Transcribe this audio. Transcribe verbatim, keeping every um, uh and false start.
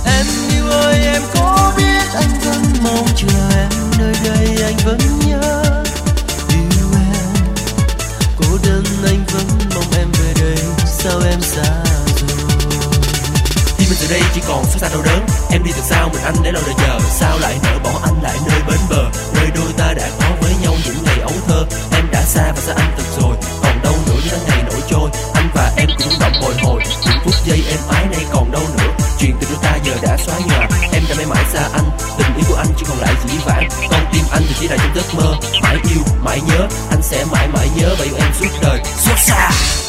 Em yêu ơi em có biết anh vẫn mong chờ em, nơi đây anh vẫn nhớ yêu em. Cô đơn anh vẫn mong em về đây, sao em xa rồi. Thì mình từ đây chỉ còn xót xa đau đớn. Em đi từ sau mình anh để lâu đời chờ. Sao lại nỡ bỏ anh lại nơi bến bờ, nơi đôi ta đã có với nhau những ngày ấu thơ. Em đã xa và xa anh thật rồi, còn đâu nữa những tháng ngày nổi trôi. Anh và em cũng động bồi hồi, những phút giây em ái nay còn đâu nữa. Chuyện từ đôi ta giờ đã xóa nhòa, em đã mãi mãi xa anh. Tình yêu của anh chỉ còn lại dĩ vãng, con tim anh thì chỉ là trong giấc mơ. Mãi yêu, mãi nhớ, anh sẽ mãi mãi nhớ và yêu em suốt đời. Xót xa.